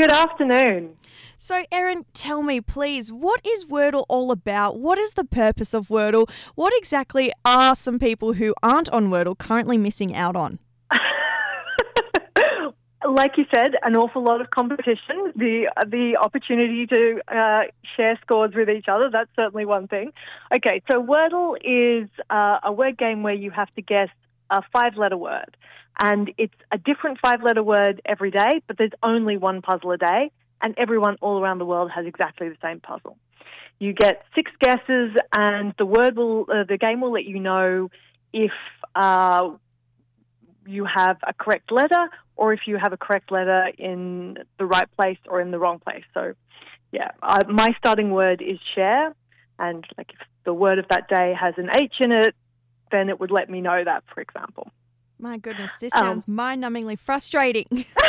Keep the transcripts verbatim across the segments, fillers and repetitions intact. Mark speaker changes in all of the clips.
Speaker 1: Good afternoon.
Speaker 2: So, Erin, tell me, please, what is Wordle all about? What is the purpose of Wordle? What exactly are some people who aren't on Wordle currently missing out on?
Speaker 1: Like you said, an awful lot of competition, the the opportunity to uh, share scores with each other, that's certainly one thing. Okay, so Wordle is uh, a word game where you have to guess a five-letter word. And it's a different five-letter word every day, but there's only one puzzle a day, and everyone all around the world has exactly the same puzzle. You get six guesses, and the word will, uh, the game will let you know if uh, you have a correct letter or if you have a correct letter in the right place or in the wrong place. So, yeah, uh, my starting word is share, and like if the word of that day has an H in it, then it would let me know that, for example.
Speaker 2: My goodness, this sounds um, mind-numbingly frustrating.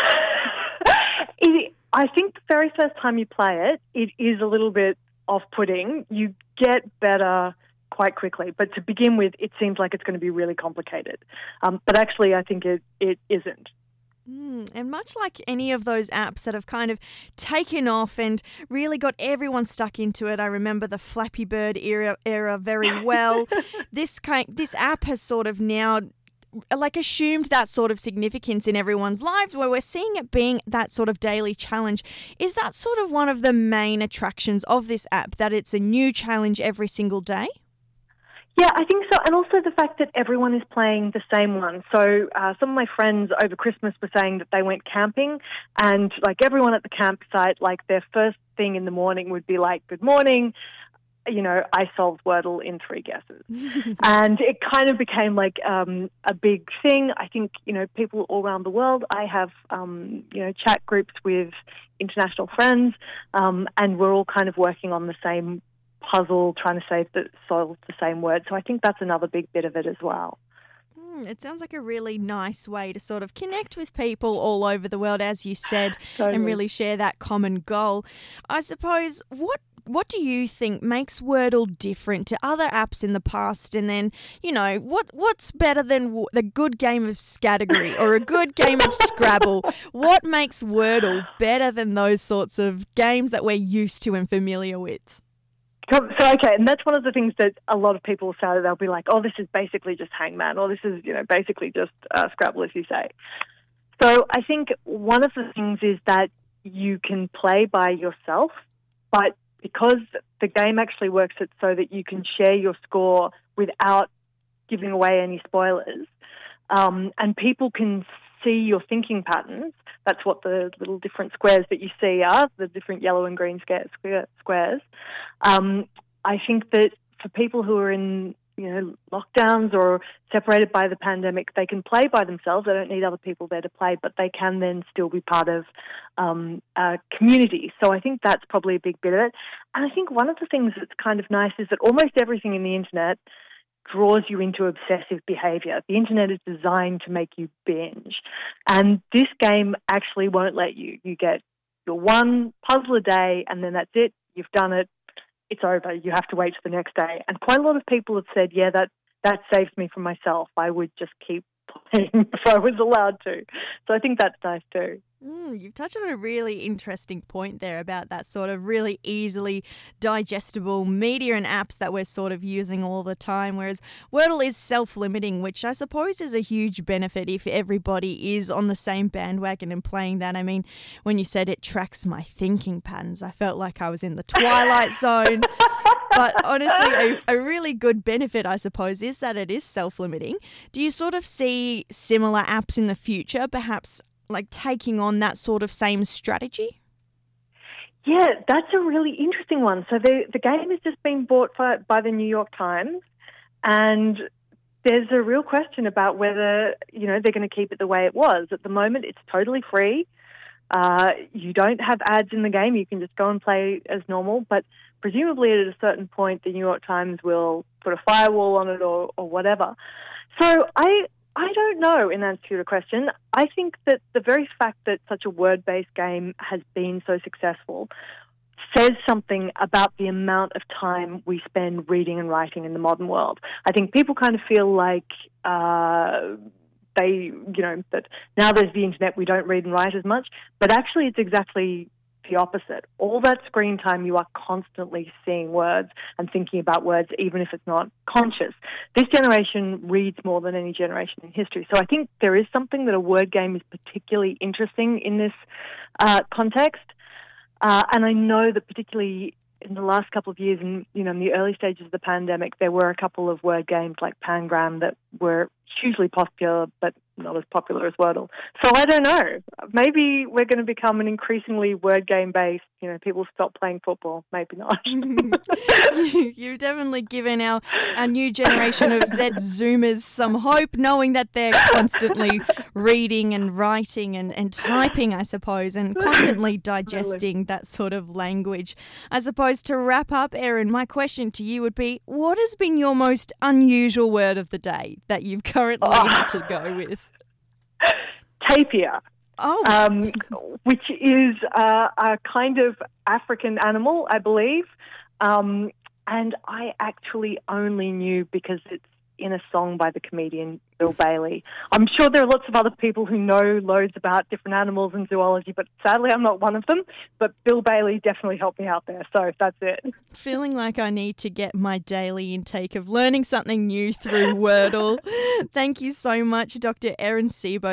Speaker 1: it, I think the very first time you play it, it is a little bit off-putting. You get better quite quickly, but to begin with, it seems like it's going to be really complicated. Um, but actually, I think it, it isn't.
Speaker 2: Mm, and much like any of those apps that have kind of taken off and really got everyone stuck into it, I remember the Flappy Bird era, era very well. this kind, this app has sort of now like assumed that sort of significance in everyone's lives, where we're seeing it being that sort of daily challenge. Is that sort of one of the main attractions of this app, that it's a new challenge every single day?
Speaker 1: Yeah, I think so. And also the fact that everyone is playing the same one. So uh, some of my friends over Christmas were saying that they went camping, and like everyone at the campsite, like their first thing in the morning would be like, good morning, you know, I solved Wordle in three guesses. And it kind of became like um, a big thing. I think, you know, people all around the world, I have, um, you know, chat groups with international friends, um, and we're all kind of working on the same puzzle, trying to say that solve the same word. So I think that's another big bit of it as well.
Speaker 2: Mm, it sounds like a really nice way to sort of connect with people all over the world, as you said,
Speaker 1: Totally.
Speaker 2: And really share that common goal. I suppose, what what do you think makes Wordle different to other apps in the past? And then, you know, what what's better than w- the good game of Scattergory or a good game of Scrabble? What makes Wordle better than those sorts of games that we're used to and familiar with?
Speaker 1: So, okay, and that's one of the things that a lot of people say. They'll be like, oh, this is basically just Hangman, or this is, you know, basically just uh, Scrabble, as you say. So I think one of the things is that you can play by yourself, but because the game actually works it so that you can share your score without giving away any spoilers, um, and people can see your thinking patterns. That's what the little different squares that you see are, the different yellow and green squares. Um, I think that for people who are in, you know, lockdowns or separated by the pandemic, they can play by themselves. They don't need other people there to play, but they can then still be part of um, a community. So I think that's probably a big bit of it. And I think one of the things that's kind of nice is that almost everything in the internet draws you into obsessive behavior. The internet is designed to make you binge. And this game actually won't let you. You get your one puzzle a day, and then that's it. You've done it. It's over. You have to wait to the next day. And quite a lot of people have said, yeah, that, that saves me from myself. I would just keep playing if I was allowed to. So I think that's nice too.
Speaker 2: Mm, you've touched on a really interesting point there about that sort of really easily digestible media and apps that we're sort of using all the time, whereas Wordle is self-limiting, which I suppose is a huge benefit if everybody is on the same bandwagon and playing that. I mean, when you said it tracks my thinking patterns, I felt like I was in the Twilight Zone. But honestly, a, a really good benefit, I suppose, is that it is self-limiting. Do you sort of see similar apps in the future, perhaps like taking on that sort of same strategy?
Speaker 1: Yeah, that's a really interesting one. So the the game has just been bought by, by the New York Times, and there's a real question about whether, you know, they're going to keep it the way it was. At the moment, it's totally free. Uh, you don't have ads in the game. You can just go and play as normal. But presumably at a certain point, the New York Times will put a firewall on it or, or whatever. So I I don't know, in answer to your question. I think that the very fact that such a word-based game has been so successful says something about the amount of time we spend reading and writing in the modern world. I think people kind of feel like uh, they, you know, that now there's the internet, we don't read and write as much. But actually, it's exactly the opposite. All that screen time, you are constantly seeing words and thinking about words, even if it's not conscious. This generation reads more than any generation in history. So I think there is something that a word game is particularly interesting in this uh, context. Uh, and I know that particularly in the last couple of years, in, you know, in the early stages of the pandemic, there were a couple of word games like Pangram that were hugely popular, but not as popular as Wordle. So I don't know. Maybe we're going to become an increasingly word game based, you know, people stop playing football. Maybe not.
Speaker 2: You've definitely given our, our new generation of Z Zoomers some hope, knowing that they're constantly reading and writing and, and typing, I suppose, and constantly digesting that sort of language. I suppose to wrap up, Erin, my question to you would be, what has been your most unusual word of the day that you've currently
Speaker 1: Oh.
Speaker 2: had to go with?
Speaker 1: Tapir.
Speaker 2: Oh.
Speaker 1: Um, which is uh, a kind of African animal, I believe. Um, and I actually only knew because it's in a song by the comedian Bill Bailey. I'm sure there are lots of other people who know loads about different animals and zoology, but sadly I'm not one of them. But Bill Bailey definitely helped me out there, so that's it.
Speaker 2: Feeling like I need to get my daily intake of learning something new through Wordle. Thank you so much, Doctor Erin Seabolt,